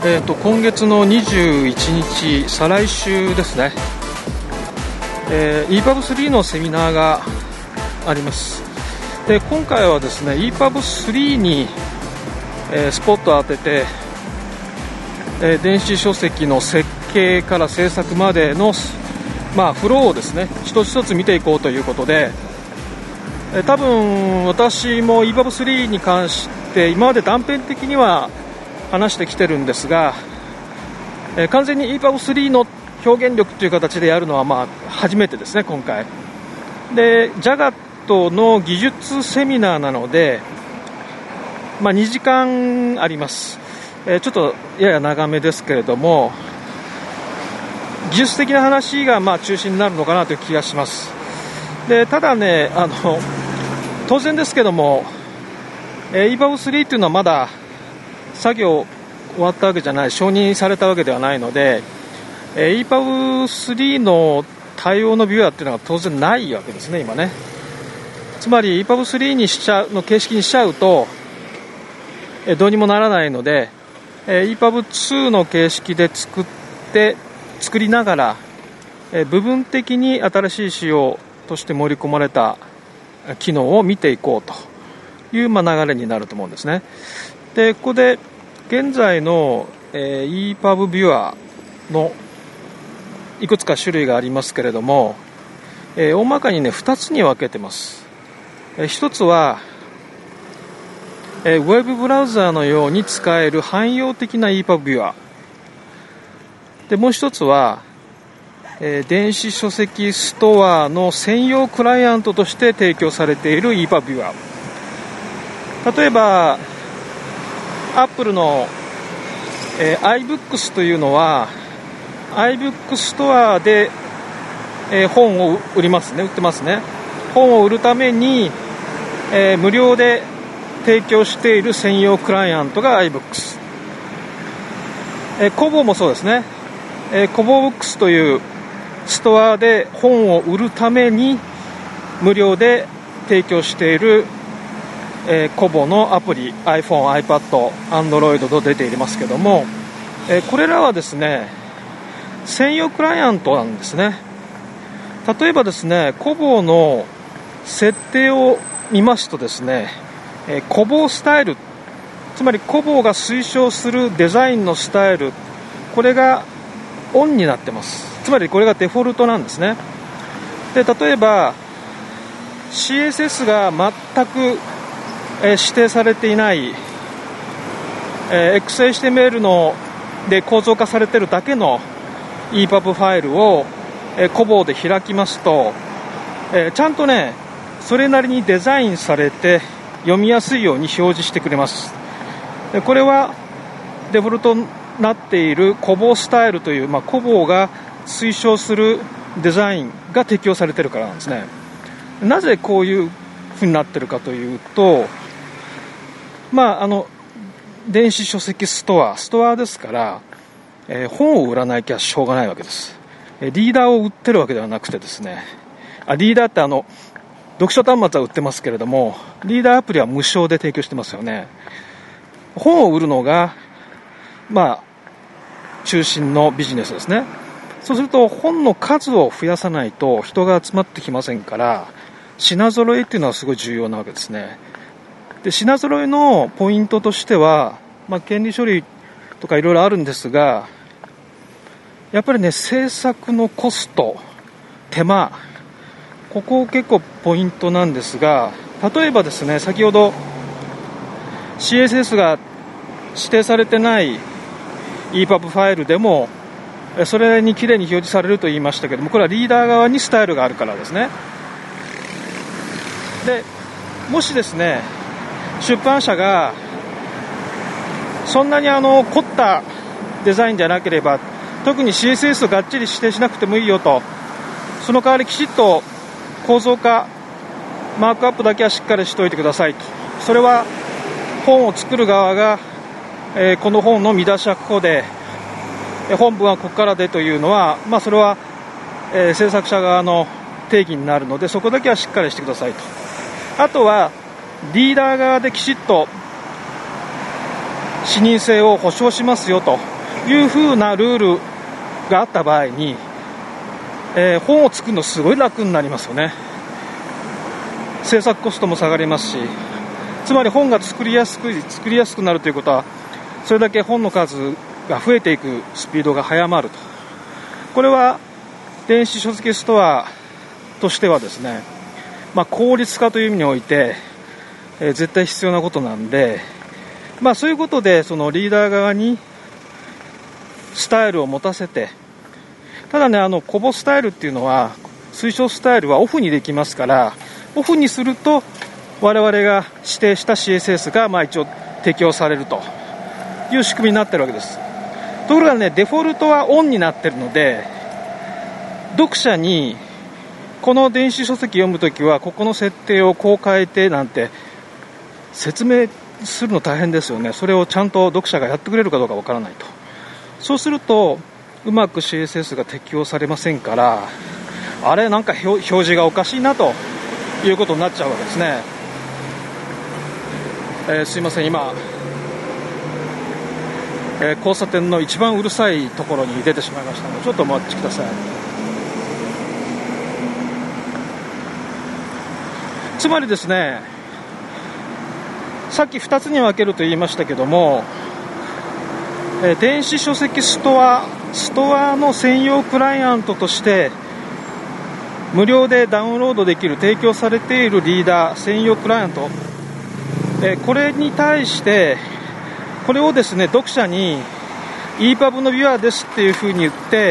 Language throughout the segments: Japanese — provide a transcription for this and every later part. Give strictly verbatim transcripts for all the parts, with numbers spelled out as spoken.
えーと、今月のにじゅういちにち、再来週ですね、えー、イーパブスリー のセミナーがあります。で、今回はですね イーパブスリー に、えー、スポットを当てて、えー、電子書籍の設計から制作までの、まあ、フローをですね一つ一つ見ていこうということで、えー、多分私も イーパブスリー に関して今まで断片的には話してきてるんですが、えー、完全に イーパブスリー の表現力という形でやるのはまあ初めてですね。今回で ジャガット の技術セミナーなので、まあ、にじかんあります。えー、ちょっとやや長めですけれども、技術的な話がまあ中心になるのかなという気がします。でただね、あの当然ですけども、えー、イーパブスリー というのはまだ作業終わったわけじゃない、承認されたわけではないので、えー、イーパブスリー の対応のビューアーというのは当然ないわけですね、今ね。つまり イーパブスリー にしちゃうの形式にしちゃうと、えー、どうにもならないので、えー、イーパブツー の形式で作って作りながら、えー、部分的に新しい仕様として盛り込まれた機能を見ていこうという、まあ、流れになると思うんですね。でここで現在の、えー、イーパブ ビュアーのいくつか種類がありますけれども、えー、大まかに、ね、ふたつに分けてます。えー、ひとつはウェブブラウザーのように使える汎用的な イーパブ ビュアーで、もう一つは、えー、電子書籍ストアの専用クライアントとして提供されている イーパブ ビュアー。例えばアップルの、えー、iBooks というのは iBooks ストアで、えー、本を売りますね売ってますね。本を売るために、えー、無料で提供している専用クライアントが iBooks、えー、コボもそうですね、えー、コボブックスというストアで本を売るために無料で提供している、えー、コボのアプリ iPhone、iPad、Android と出ていますけども、えー、これらはですね専用クライアントなんですね。例えばですねコボの設定を見ますとですね、えー、コボスタイル、つまりコボが推奨するデザインのスタイル、これがオンになってます。つまりこれがデフォルトなんですね。で例えば シーエスエス が全く、えー、指定されていない、えー、エックスエイチティーエムエル ので構造化されているだけの イーパブ ファイルを、えー、コボで開きますと、えー、ちゃんとねそれなりにデザインされて読みやすいように表示してくれます。でこれはデフォルトになっているコボスタイルという、まあ、コボが推奨するデザインが適用されているからなんですね。なぜこういうふうになっているかというと、まあ、あの電子書籍ストアストアですから、えー、本を売らなきゃしょうがないわけです。えー、リーダーを売ってるわけではなくてですね、あリーダーってあの読書端末は売ってますけれども、リーダーアプリは無償で提供してますよね。本を売るのが、まあ、中心のビジネスですね。そうすると本の数を増やさないと人が集まってきませんから、品揃えっていうのはすごい重要なわけですね。で品揃えのポイントとしては、まあ、権利処理とかいろいろあるんですが、やっぱりね制作のコスト、手間、ここ結構ポイントなんですが、例えばですね先ほど シーエスエス が指定されてない イーパブ ファイルでもそれにきれいに表示されると言いましたけども、これはリーダー側にスタイルがあるからですね。でもしですね出版社がそんなにあの凝ったデザインじゃなければ、特に シーエスエス をがっちり指定しなくてもいいよと、その代わりきちっと構造化マークアップだけはしっかりしておいてくださいと、それは本を作る側が、えー、この本の見出しはここで、本文はここからでというのは、まあ、それは、えー、制作者側の定義になるので、そこだけはしっかりしてくださいと。あとはリーダー側できちっと視認性を保証しますよというふうなルールがあった場合に、えー、本を作るのすごい楽になりますよね。制作コストも下がりますし、つまり本が作りやすく作りやすくなるということは、それだけ本の数が増えていくスピードが速まると。これは電子書籍ストアとしてはですね、まあ、効率化という意味において、えー、絶対必要なことなんで、まあ、そういうことでそのリーダー側にスタイルを持たせて、ただね、あのコボスタイルっていうのは、推奨スタイルはオフにできますから、オフにすると我々が指定した シーエスエス がまあ一応適用されるという仕組みになっているわけです。ところがね、デフォルトはオンになっているので、読者にこの電子書籍読むときはここの設定をこう変えてなんて説明するの大変ですよね。それをちゃんと読者がやってくれるかどうかわからないと。そうするとうまく シーエスエス が適用されませんから、あれなんか表示がおかしいなということになっちゃうわけですね。えー、すいません、今、えー、交差点の一番うるさいところに出てしまいましたので、ちょっとお待ちください。つまりですね、さっきふたつに分けると言いましたけども、えー、電子書籍ストアストアの専用クライアントとして無料でダウンロードできる提供されているリーダー専用クライアント、えー、これに対してこれをですね、読者に イーパブ のビュアーですっていうふうに言って、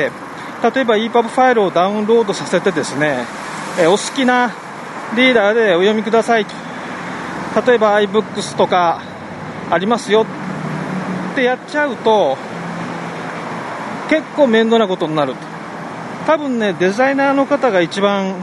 例えば イーパブ ファイルをダウンロードさせてですね、えー、お好きなリーダーでお読みくださいと、例えば iBooks とかありますよってやっちゃうと結構面倒なことになると。多分ね、デザイナーの方が一番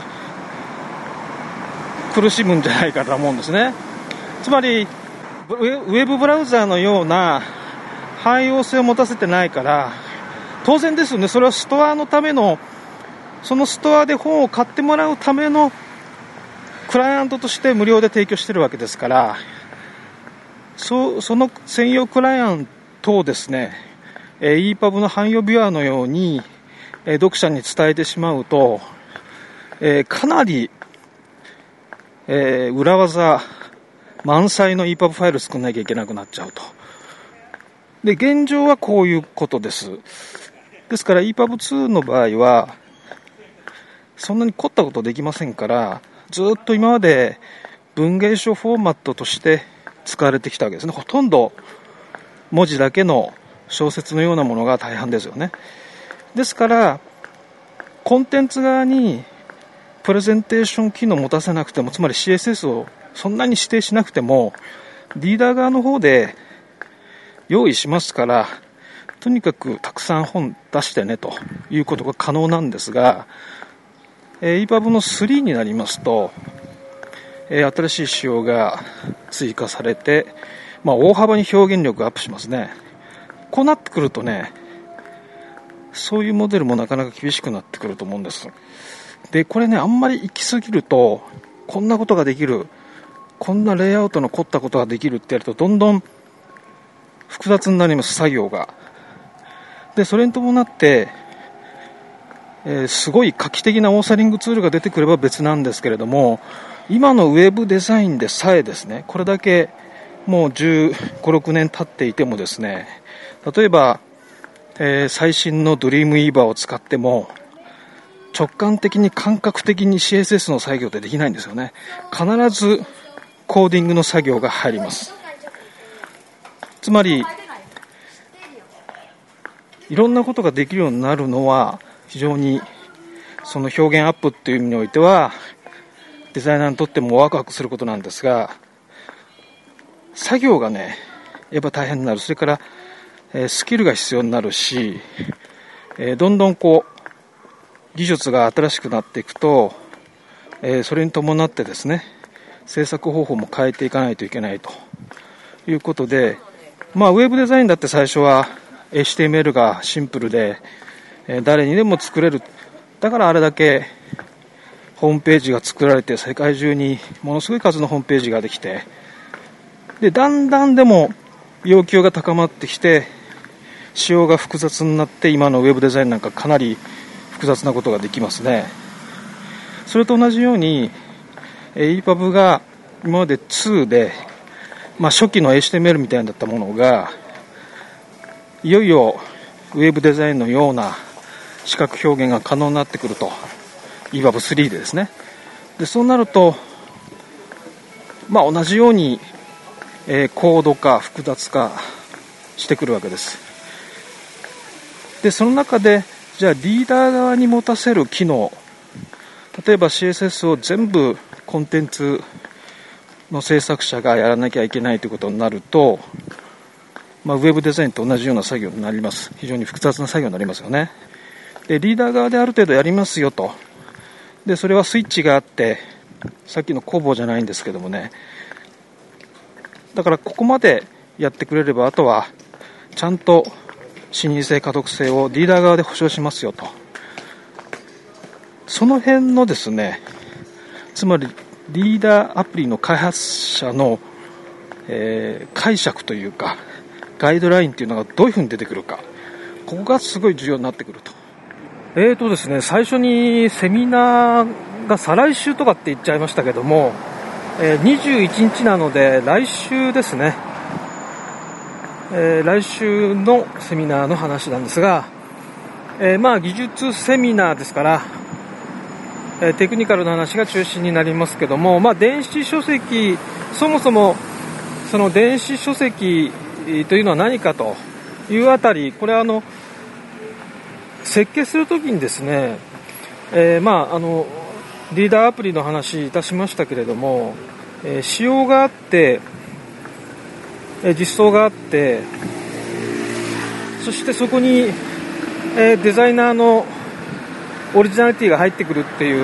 苦しむんじゃないかと思うんですね。つまりウェブブラウザーのような汎用性を持たせてないから、当然ですよね、それはストアのための、そのストアで本を買ってもらうためのクライアントとして無料で提供しているわけですから、そ, その専用クライアントをですね、えー、イーパブ の汎用ビュアーのように、えー、読者に伝えてしまうと、えー、かなり、えー、裏技満載の イーパブ ファイル作らなきゃいけなくなっちゃうと。で、現状はこういうことです。ですから イーパブツー の場合はそんなに凝ったことできませんから、ずっと今まで文芸書フォーマットとして使われてきたわけですね。ほとんど文字だけの小説のようなものが大半ですよね。ですからコンテンツ側にプレゼンテーション機能を持たせなくても、つまり シーエスエス をそんなに指定しなくてもリーダー側の方で用意しますから、とにかくたくさん本出してねということが可能なんですが、えー、イーパブ のスリーになりますと、えー、新しい仕様が追加されて、まあ、大幅に表現力がアップしますね。こうなってくるとね、そういうモデルもなかなか厳しくなってくると思うんです。で、これね、あんまり行き過ぎると、こんなことができる、こんなレイアウトの凝ったことができるってやると、どんどん複雑になります、作業が。で、それに伴って、えー、すごい画期的なオーサリングツールが出てくれば別なんですけれども、今のウェブデザインでさえですね、これだけもうじゅうご、ろくねん経っていてもですね、例えば、えー、最新のドリームイーバーを使っても直感的に感覚的に シーエスエス の作業ってできないんですよね。必ずコーディングの作業が入ります。つまりいろんなことができるようになるのは非常にその表現アップっていう意味においてはデザイナーにとってもワクワクすることなんですが、作業がねやっぱ大変になる。それから、えー、スキルが必要になるし、えー、どんどんこう技術が新しくなっていくと、えー、それに伴ってですね制作方法も変えていかないといけないということで、まあウェブデザインだって最初は エイチティーエムエル がシンプルで、えー、誰にでも作れる。だからあれだけホームページが作られて世界中にものすごい数のホームページができて、でだんだんでも要求が高まってきて仕様が複雑になって今のウェブデザインなんかかなり複雑なことができますね。それと同じように イーパブ が今までにで、まあ、初期の エイチティーエムエル みたいだったものがいよいよウェブデザインのような視覚表現が可能になってくると イーパブスリー でですね。でそうなると、まあ、同じように、えー、高度化複雑化してくるわけです。でその中でじゃあリーダー側に持たせる機能、例えば シーエスエス を全部コンテンツの制作者がやらなきゃいけないということになると、まあ、ウェブデザインと同じような作業になります。非常に複雑な作業になりますよね。でリーダー側である程度やりますよと。でそれはスイッチがあって、さっきの工房じゃないんですけどもね、だからここまでやってくれればあとはちゃんと視認性可読性をリーダー側で保証しますよと。その辺のですね、つまりリーダーアプリの開発者の、えー、解釈というかガイドラインというのがどういうふうに出てくるか、ここがすごい重要になってくると。えーとですね、最初にセミナーが再来週とかって言っちゃいましたけども、えー、にじゅういちにちなので来週ですね、えー、来週のセミナーの話なんですが、えー、まあ技術セミナーですから、えー、テクニカルな話が中心になりますけども、まあ、電子書籍、そもそもその電子書籍というのは何かというあたり、これはあの設計するときにですね、えー、まああのリーダーアプリの話いたしましたけれども、えー、仕様があって、えー、実装があって、そしてそこに、えー、デザイナーのオリジナリティが入ってくるっていう、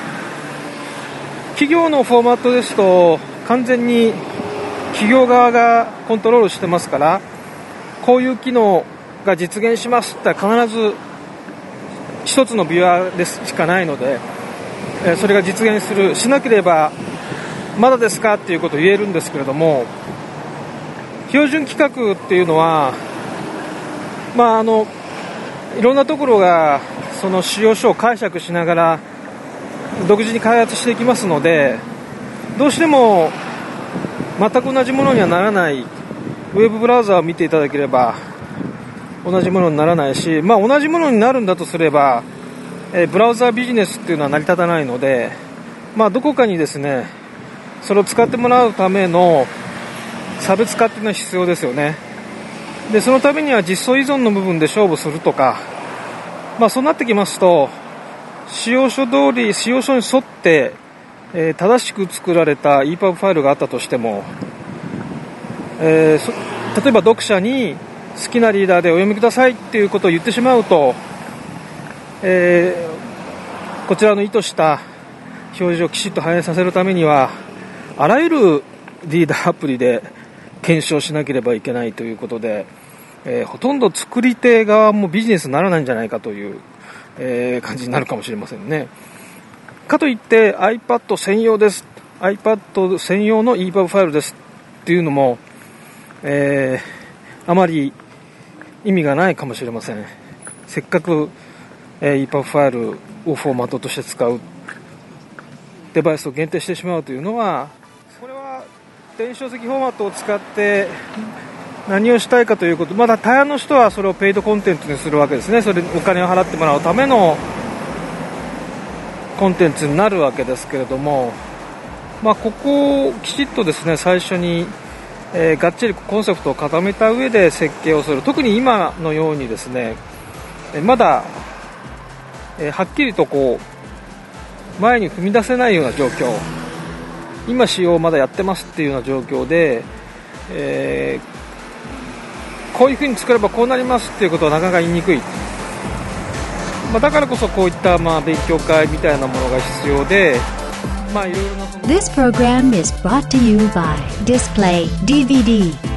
企業のフォーマットですと完全に企業側がコントロールしてますから、こういう機能が実現しますって必ず一つのビュアーでしかないので、それが実現するしなければまだですかっていうことを言えるんですけれども、標準規格っていうのは、まああのいろんなところがその仕様書を解釈しながら独自に開発していきますので、どうしても全く同じものにはならない。ウェブブラウザを見ていただければ同じものにならないし、まあ、同じものになるんだとすれば、えー、ブラウザビジネスっていうのは成り立たないので、まあ、どこかにですねそれを使ってもらうための差別化っていうのは必要ですよね。でそのためには実装依存の部分で勝負するとか、まあ、そうなってきますと仕様書通り仕様書に沿って、えー、正しく作られた イーパブ ファイルがあったとしても、えー、例えば読者に好きなリーダーでお読みくださいっていうことを言ってしまうと、えー、こちらの意図した表示をきちっと反映させるためにはあらゆるリーダーアプリで検証しなければいけないということで、えー、ほとんど作り手側もビジネスにならないんじゃないかという、えー、感じになるかもしれませんね。かといって iPad 専用です iPad 専用の イーパブ ファイルですっていうのも、えー、あまり意味がないかもしれません。せっかく、えー、イーパブ ファイルをフォーマットとして使うデバイスを限定してしまうというのは、これは電子書籍フォーマットを使って何をしたいかということ、まだ大半の人はそれをペイドコンテンツにするわけですね。それにお金を払ってもらうためのコンテンツになるわけですけれども、まあ、ここをきちっとですね最初に、えー、がっちりコンセプトを固めた上で設計をする。特に今のようにですねまだ、えー、はっきりとこう前に踏み出せないような状況、今仕様まだやってますっていうような状況で、えー、こういうふうに作ればこうなりますっていうことはなかなか言いにくい。まあ、だからこそこういったまあ勉強会みたいなものが必要で、まあいろいろなその This program is brought to you by Display ディーブイディー